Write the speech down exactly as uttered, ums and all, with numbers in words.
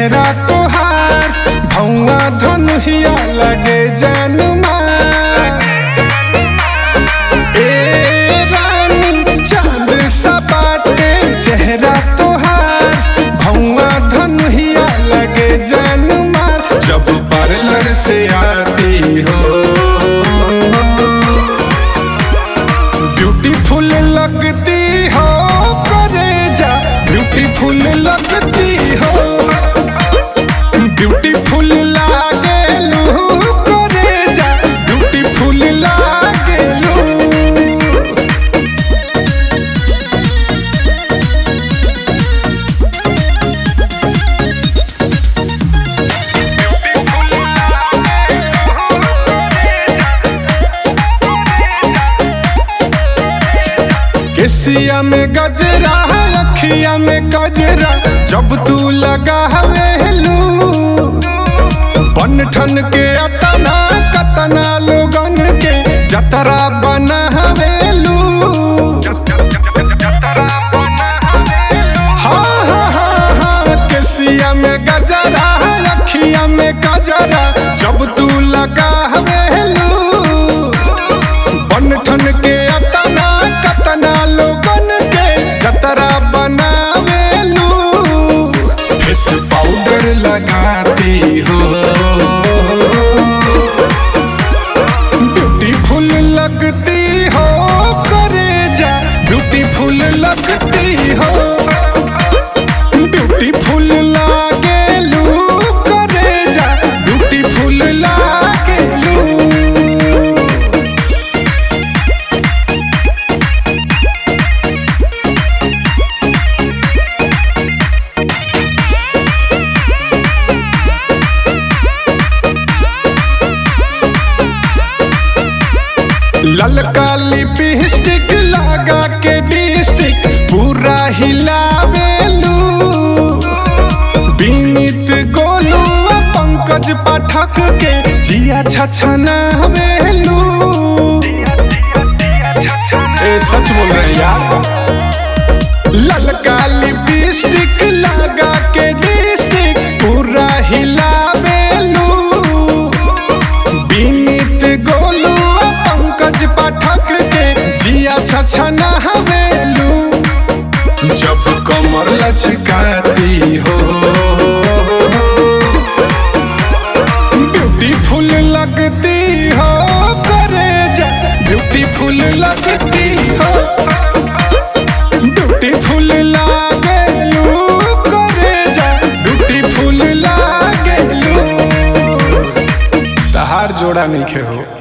चेहरा तोहार भौआ धनुहिया लगे जान मार। ए रानी चांद सा बाटे चेहरा तोहार भौआ धनुहिया लगे जान मार। जब पार्लर से आती हो ब्यूटीफुल लगती हो करेजा, ब्यूटीफुल लगती हो, ब्यूटीफुल लागेलू करेजा, ब्यूटीफुल लागेलू। केसिया में गजरा अखिया में गजरा जब तू लगा हवेलू। बन ठन के अतना कतना लोगन के जतरा बना हवेलू। हाँ हाँ हाँ हाँ केसिया में गजरा अखिया में गजरा जब तू लगा हवेलू। बन ठन के अतना कतना लोगन के जतरा बनावेलू। फेस पाउडर लगाती हो ब्यूटीफुल लगती हो करेजा, ब्यूटीफुल लगती हो, ब्यूटीफुल लागेलू करेजा, ब्यूटीफुल लागेलू। ललका लिपस्टिक लगा के डिस्टिक पूरा हिलावेलू। बीमित गोलू पंकज पाठक के जिया छछनावेलू। ए सच बोल रहे हैं यार। ललका लिपस्टिक लगा के डिस्टिक पूरा हिलावेलू। बीमित गोलू पंकज पाठक के जिया छछना हवेलू। जब कमर लचकाती हो ब्यूटीफुल लगती हो करेजा, ब्यूटीफुल लगती हो, ब्यूटीफुल लागेलू करेजा, ब्यूटीफुल लागेलू। तहार जोड़ा नहीं खे हो।